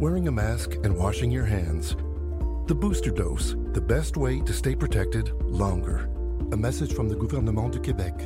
wearing a mask, and washing your hands. The booster dose, the best way to stay protected longer. A message from the Gouvernement du Québec.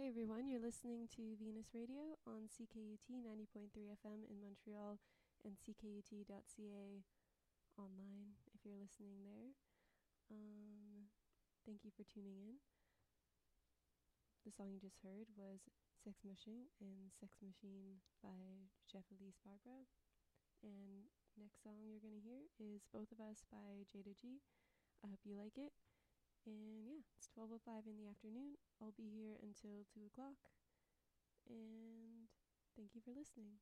Hey everyone, you're listening to Venus Radio on CKUT 90.3 FM in Montreal and ckut.ca online if you're listening there. Thank you for tuning in. The song you just heard was Sex Machine and Sex Machine by Jeff Elise Barbara. And next song you're going to hear is Both of Us by Jada G. I hope you like it. And yeah, it's 12:05 in the afternoon. I'll be here until 2 o'clock. And thank you for listening.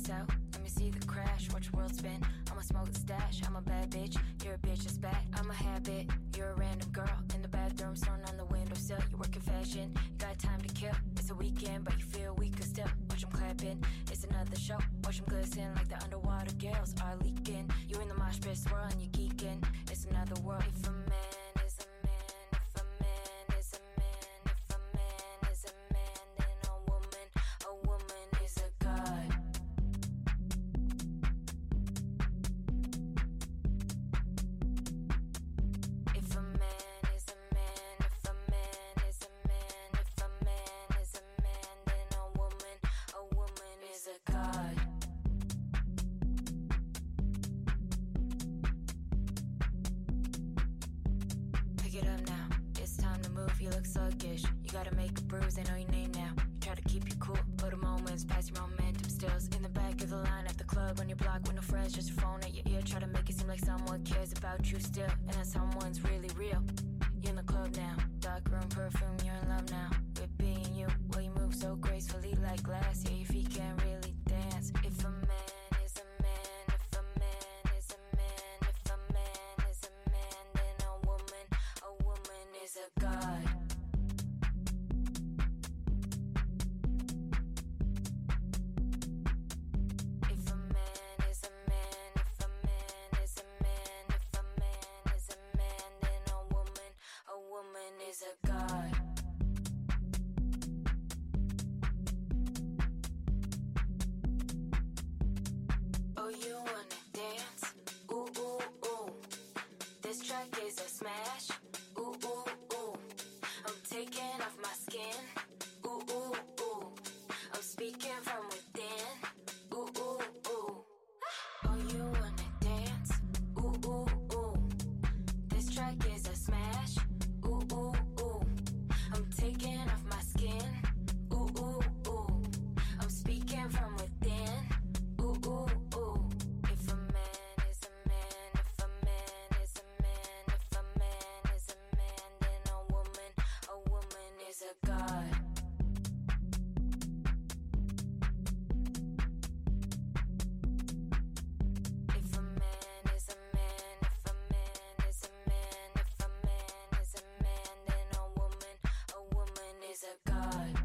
lights out, let me see the crash. Watch the world spin, I'ma smoke the stash. I'm a bad bitch, you're a bitch that's bad. I'm a habit, you're a random girl. In the bathroom, sun on the windowsill. You work in fashion, you got time to kill. It's a weekend, but you feel weaker still. Watch them clapping, it's another show. Watch them glisten like the underwater girls are leaking. You in the mosh pit swirling, you geeking. It's another world. If a man is a man, if a man is a man, if a man is a man, then a woman is a god. If a man is a man, if a man is a man, if a man is a man, then a woman is a god. Pick it up now, it's time to move, you look sluggish. You gotta make a bruise, they know your name now. You try to keep you cool, but the moments pass your momentum stills. In the back of the line at the club, on your block with no friends, just your phone at your ear. Try to make it seem like someone cares about you still, and that someone's really real. You're in the club now, dark room perfume, you're in love now. With being you, well you move so gracefully like glass. Yeah, your feet can't really dance. If a man is a man, if a man is a man, if a man is a man, then a woman is a god. If a man is a man, if a man is a man, if a man is a man, then a woman is a god. Oh, you wanna dance? Ooh, ooh, ooh. This track is a smash. Ooh, ooh, ooh. I'm taking off my skin. Ooh, ooh, ooh. I'm speaking from within. Ooh, ooh, ooh. Oh, you wanna dance? Ooh, ooh, ooh. This track is a smash. Ooh, ooh, ooh. I'm taking off my skin. Ooh, ooh, ooh. I'm speaking from within. Ooh, ooh, ooh. If a man is a man, if a man is a man, if a man is a man, then a woman is a god. If a man is a man, if a man is a man, if a man is a man, then a woman is a god.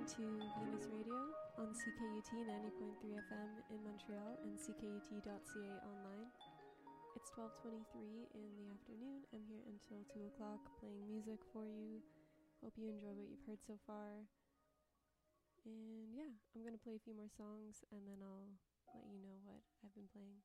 to Venus Radio on CKUT 90.3 FM in Montreal and CKUT.ca online. It's 12:23 in the afternoon. I'm here until 2 o'clock playing music for you. Hope you enjoy what you've heard so far. And yeah, I'm going to play a few more songs and then I'll let you know what I've been playing.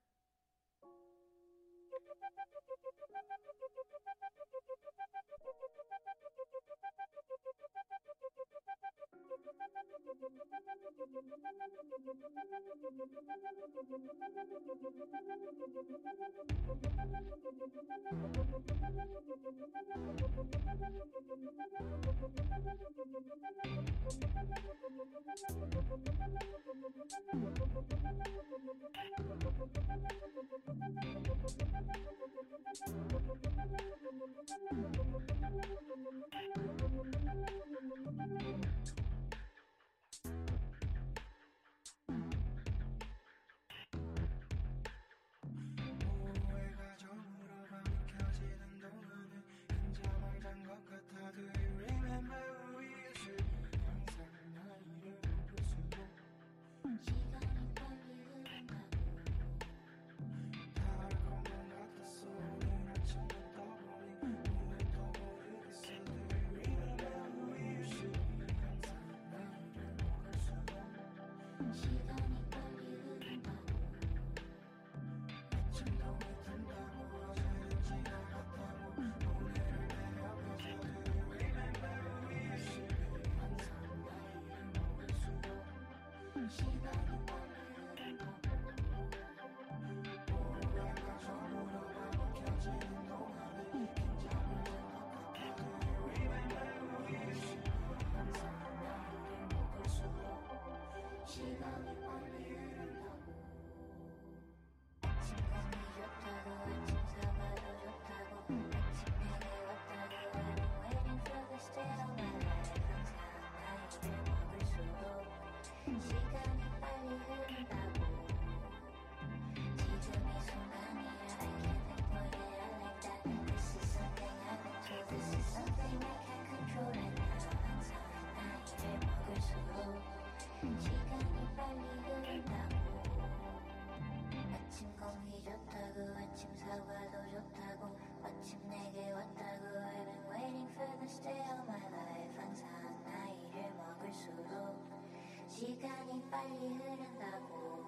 시간이 빨리 흐른다고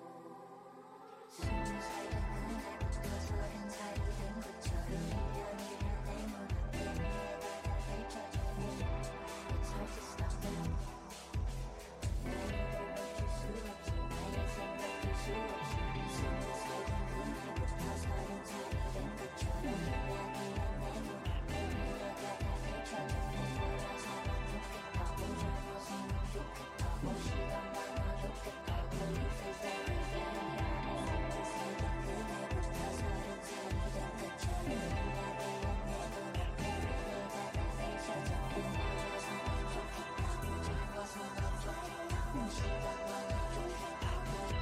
숨을 살던 그날부터 서른 살이 된 것처럼 1년 1년 때문에 미래가 다 펼쳐졌네. It's hard to stop now. 나를 멈출 수 없지. 나의 생각할 수 없이 숨을 살던 그날부터 서른 살이 된 것처럼 1년 1년 내 눈앞에 미래가 다 펼쳐졌네. 돌아서면 좋겠다고 젊어서는 좋겠다고 시간 많아 좋겠다고 Life is everything. 그날부터 서른 살이 된 것처럼 1년 1년 내 눈앞에 미래가 다 펼쳐졌네. 돌아서면 좋겠다고 젊어서는 좋겠다고 시간 많아 좋겠다고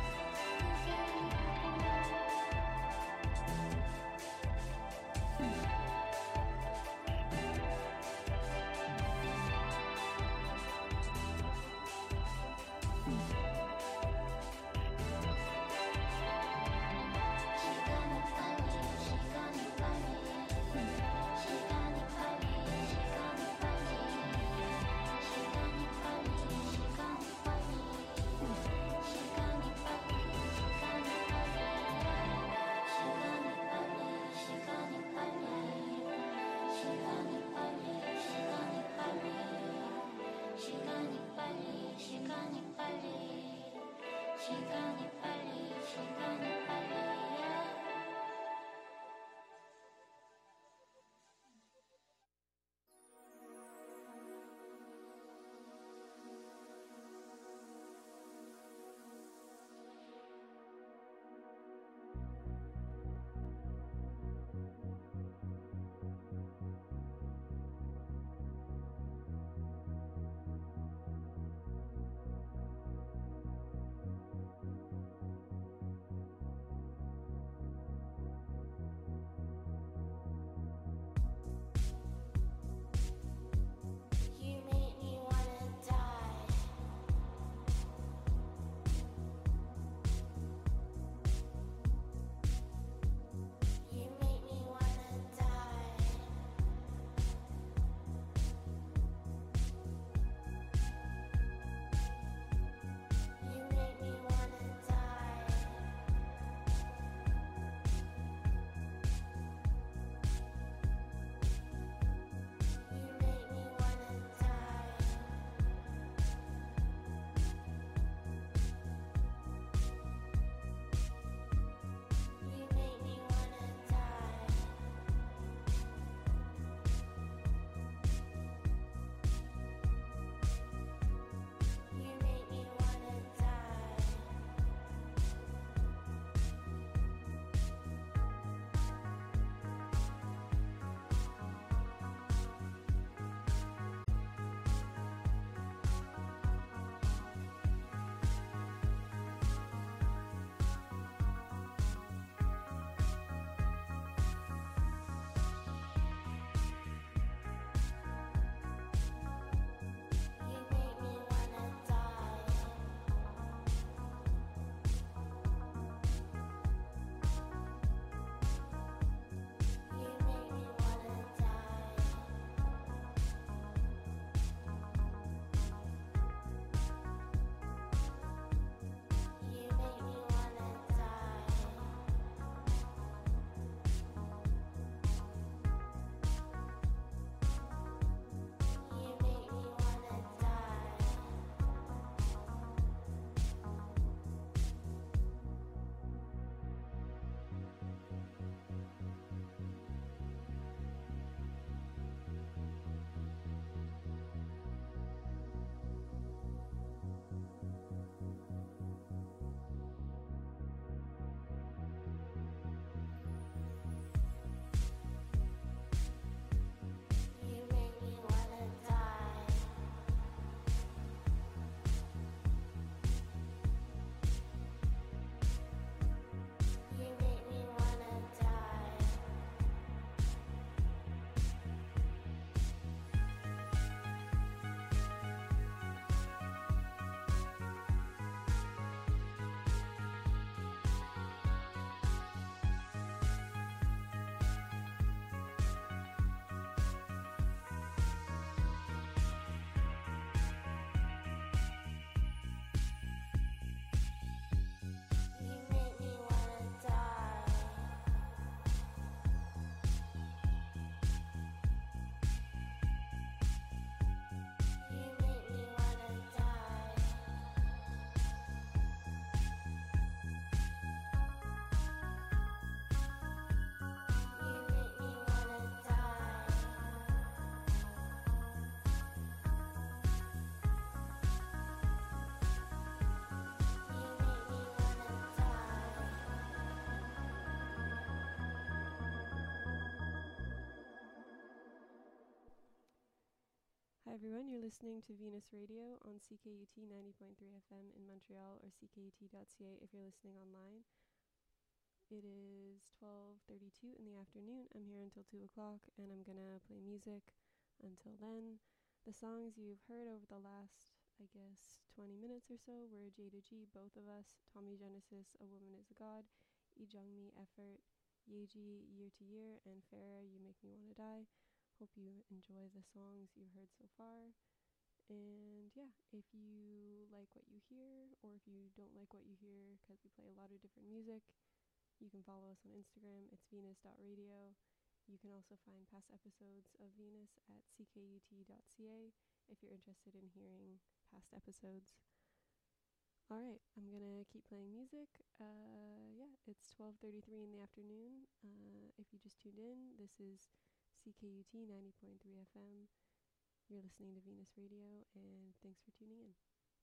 everyone. You're listening to Venus Radio on CKUT 90.3 FM in Montreal or ckut.ca if you're listening online. It is 12:32 in the afternoon. I'm here until 2 o'clock and I'm going to play music until then. The songs you've heard over the last, 20 minutes or so were J to G, Both of Us, Tommy Genesis, A Woman is a God, Lee Jung-mi, Effort, Yeji, Year to Year, and Farrah, You Make Me Wanna Die. Hope you enjoy the songs you heard so far. And yeah, if you like what you hear, or if you don't like what you hear, because we play a lot of different music, you can follow us on Instagram. It's venus.radio. You can also find past episodes of Venus at ckut.ca if you're interested in hearing past episodes. Alright, I'm gonna keep playing music. It's 12:33 in the afternoon. If you just tuned in, this is CKUT 90.3 FM. You're listening to Venus Radio, and thanks for tuning in.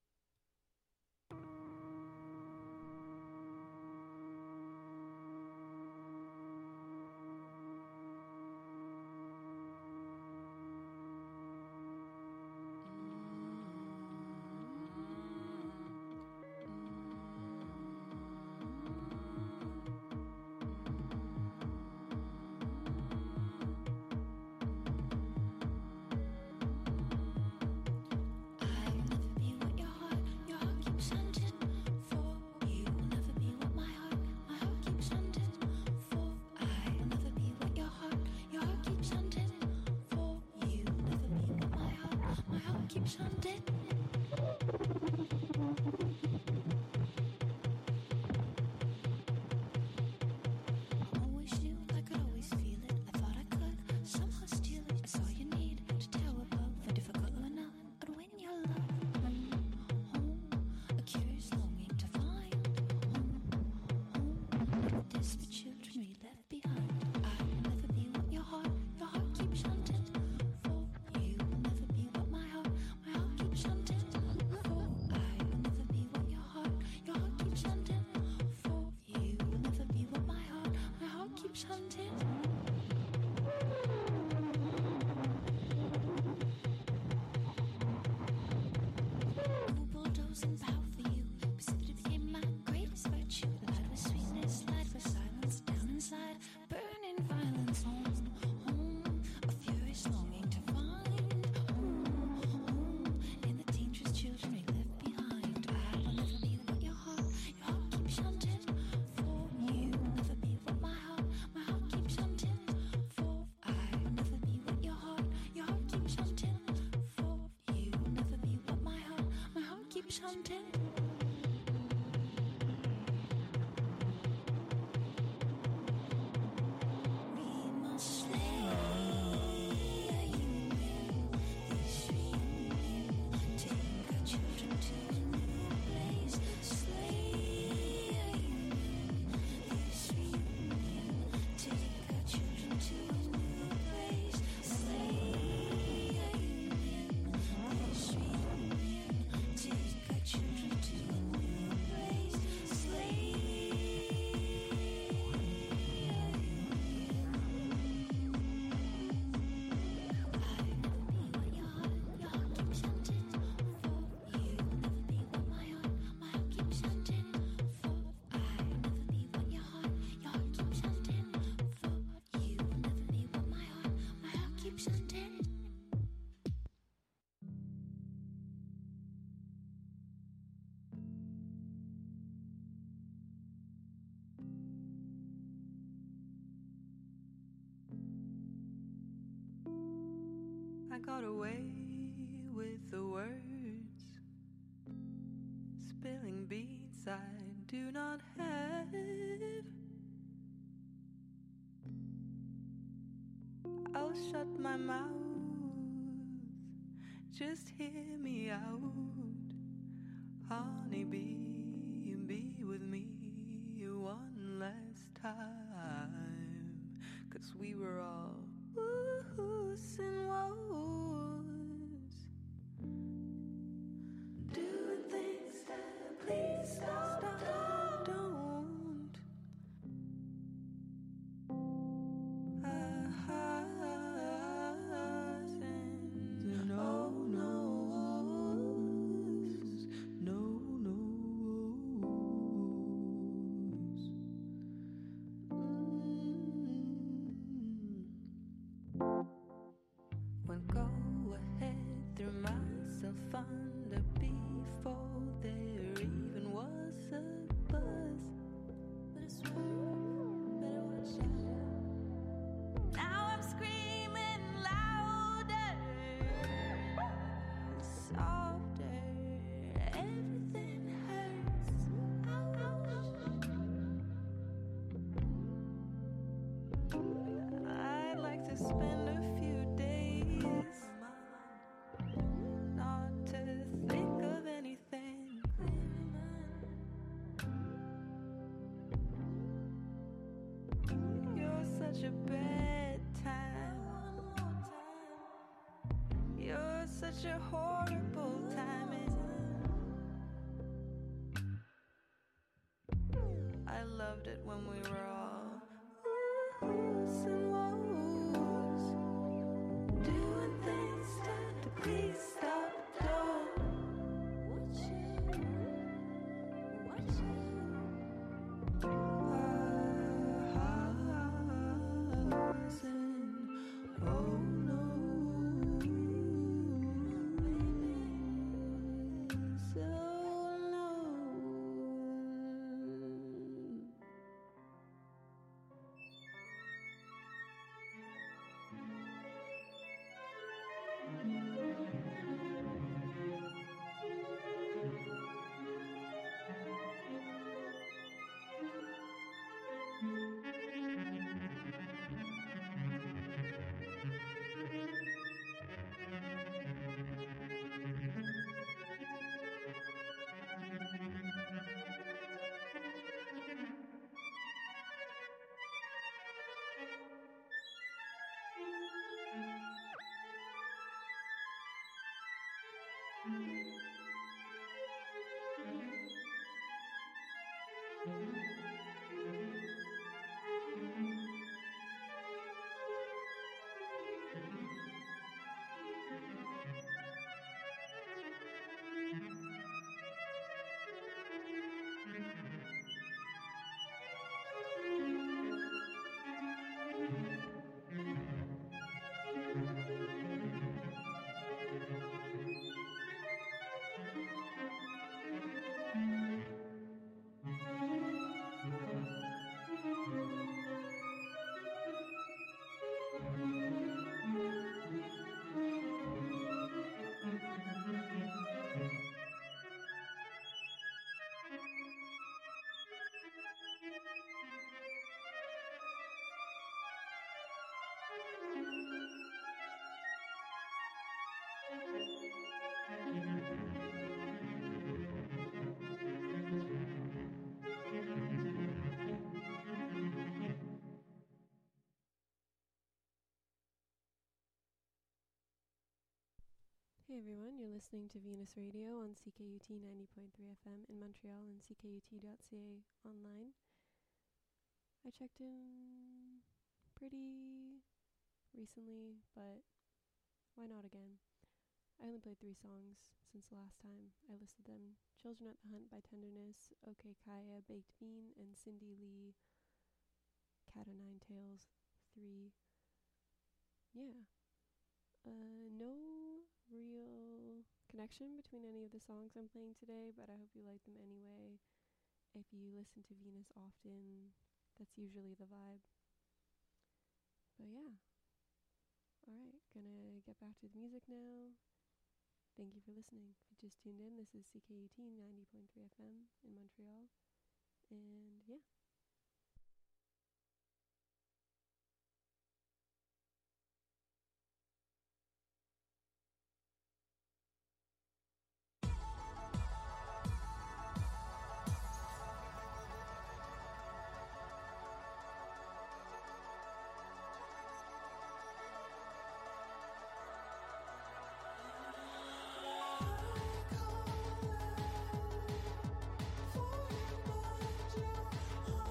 I got away with the words, spilling beats I do not have. I'll shut my mouth, just hear me out. Honeybee, be with me one last time, 'cause we were all woos and woes, doing things that please stop, don't. And oh such a horrible timing. I loved it when we were all loose and woes, doing things to please stop. Don't oh no, so no. Hey everyone, you're listening to Venus Radio on CKUT 90.3 FM in Montreal and CKUT.ca online. I checked in pretty recently, but why not again? I only played 3 songs since the last time I listed them. Children at the Hunt by Tenderness, OK Kaya, Baked Bean, and Cindy Lee, Cat o' Nine Tails 3. Yeah. No real connection between any of the songs I'm playing today, but I hope you like them anyway. If you listen to Venus often, that's usually the vibe. But yeah. Alright, gonna get back to the music now. Thank you for listening. If you just tuned in, this is CKUT 90.3 FM in Montreal. And yeah. For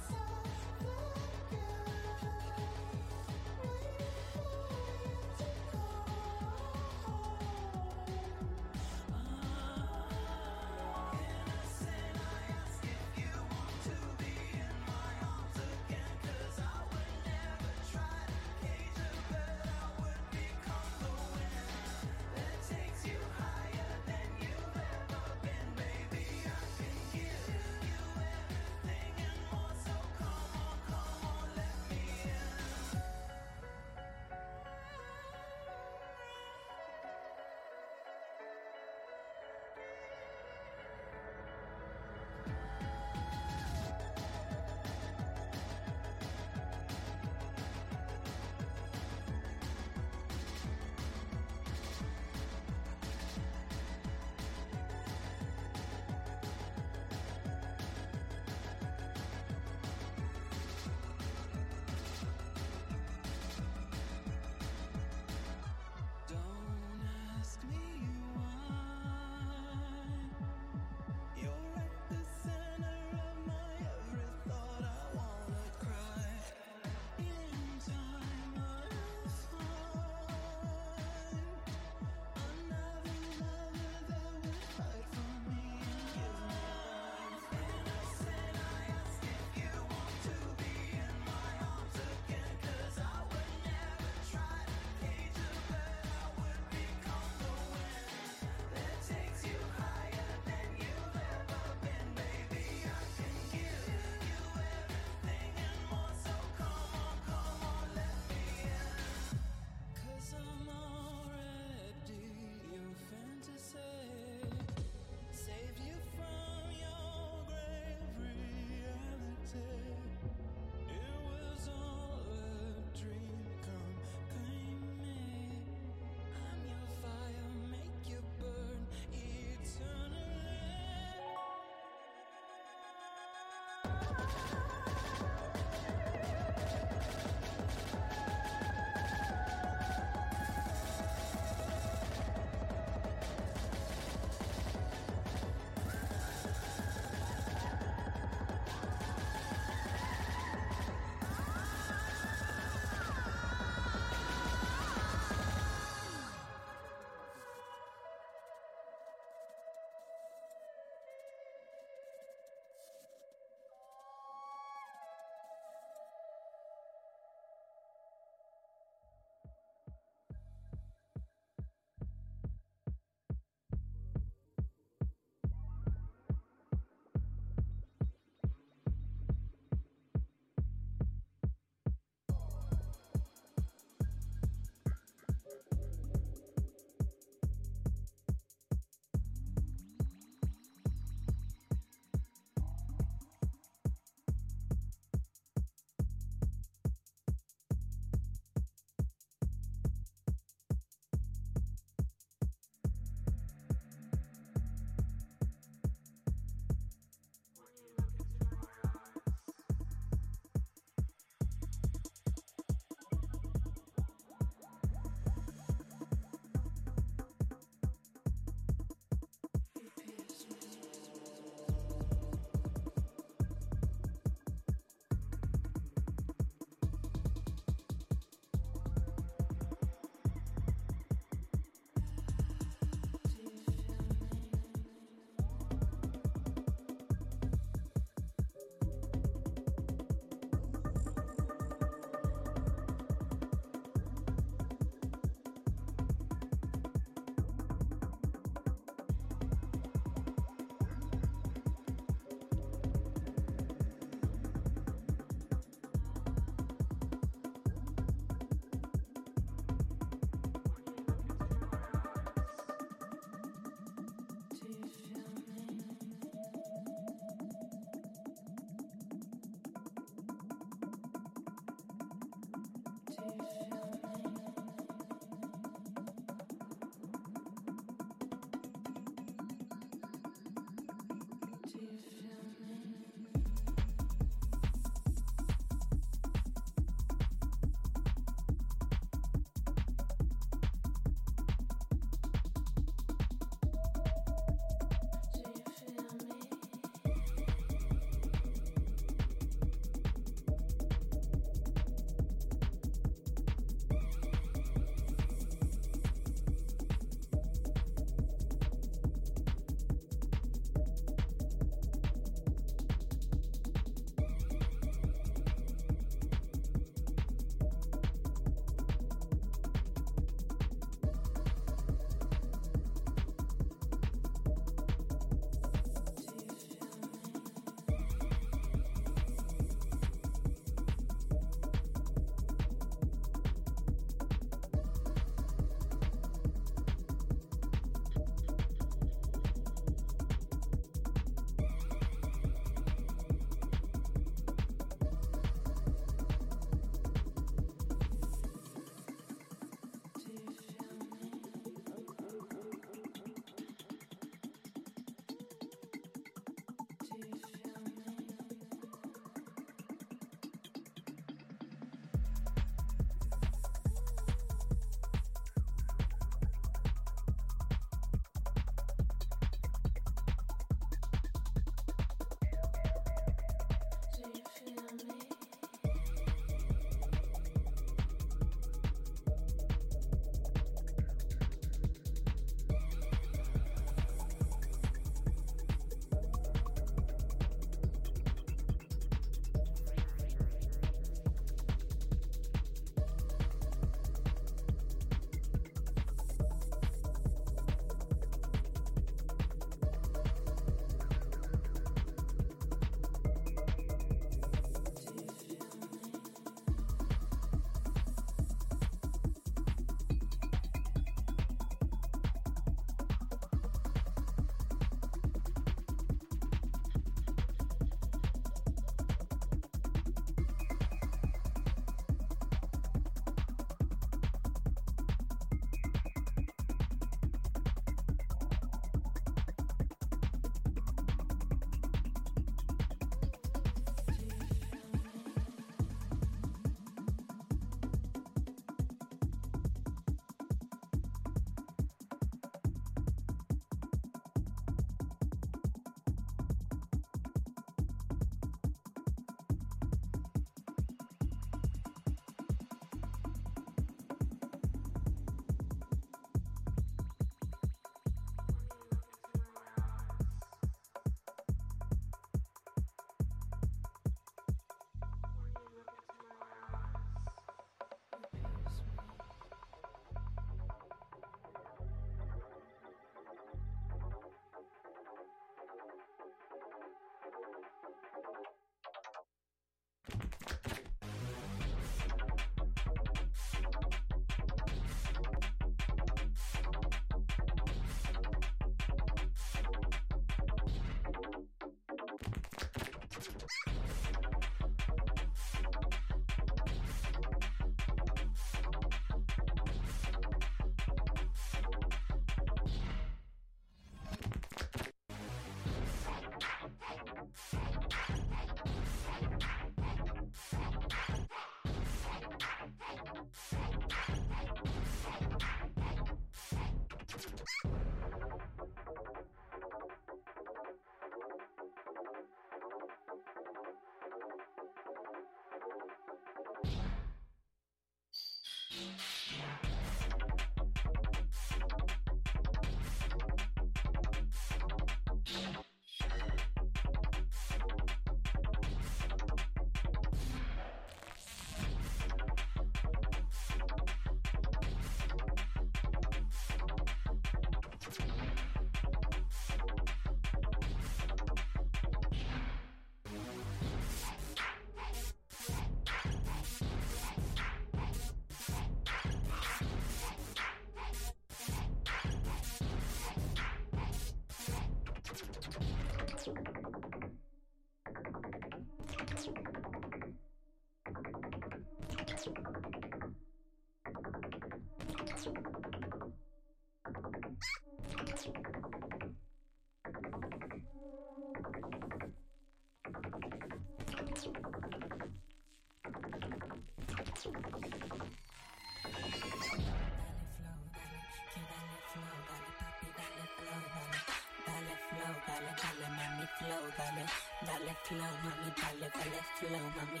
Dale flow, mami, dale flow, mami.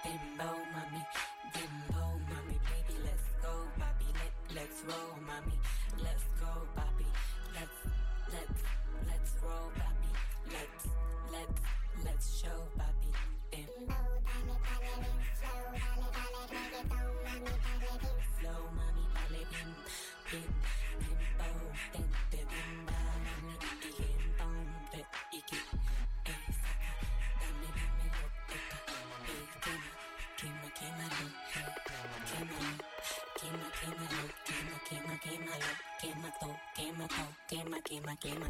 Dembow, mami, baby, let's go, papi, let's roll, mami, let's go, papi, let's roll, papi, let's show, papi. Dembow, dale, flow, mami, dale, dembow, demba, mami, quema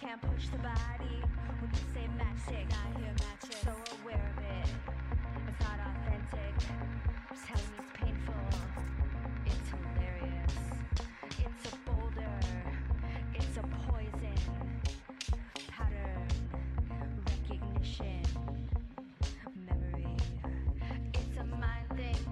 can't push the body when you say matchstick. I hear matches, so aware of it. It's not authentic. Telling me it's painful. It's hilarious. It's a boulder. It's a poison. Pattern. Recognition. Memory. It's a mind thing.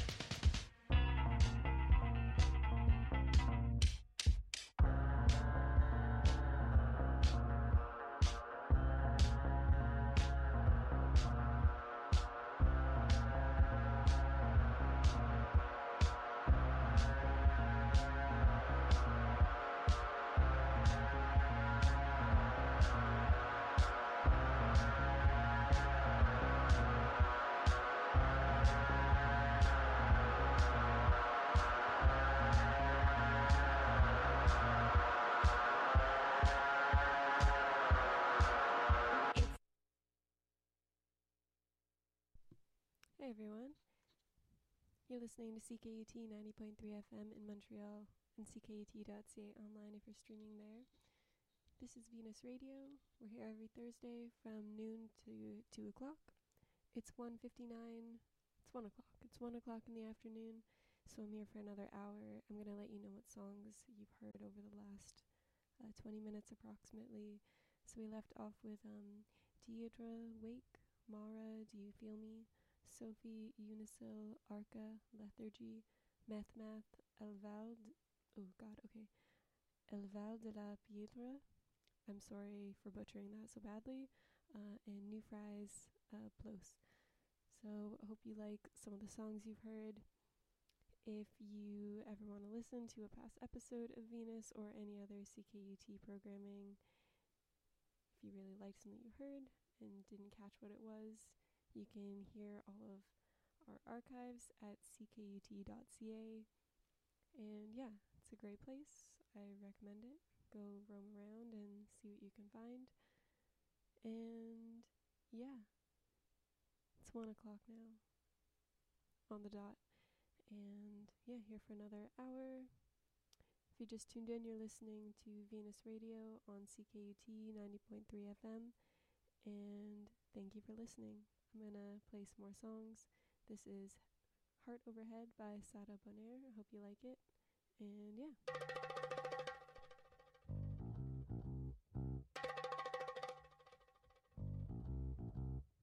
Hey everyone, you're listening to CKUT 90.3 FM in Montreal and CKUT.ca online if you're streaming there. This is Venus Radio. We're here every Thursday from noon to 2 o'clock. It's 1:59. It's 1 o'clock. It's 1 o'clock in the afternoon, so I'm here for another hour. I'm going to let you know what songs you've heard over the last 20 minutes approximately. So we left off with Deirdre, Wake, Mara, Do You Feel Me? Sophie, Unisil, Arca, Lethargy, Math, Elval de la Piedra. I'm sorry for butchering that so badly. And New Fries, Plos. So I hope you like some of the songs you've heard. If you ever want to listen to a past episode of Venus or any other CKUT programming, if you really liked something you heard and didn't catch what it was, you can hear all of our archives at ckut.ca. And yeah, it's a great place. I recommend it. Go roam around and see what you can find. And yeah, it's 1 o'clock now on the dot. And yeah, here for another hour. If you just tuned in, you're listening to Venus Radio on CKUT 90.3 FM. And thank you for listening. I'm going to play some more songs. This is Heart Overhead by Sada Bonaire. I hope you like it. And yeah.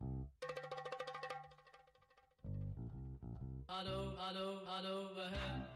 Heart overhead.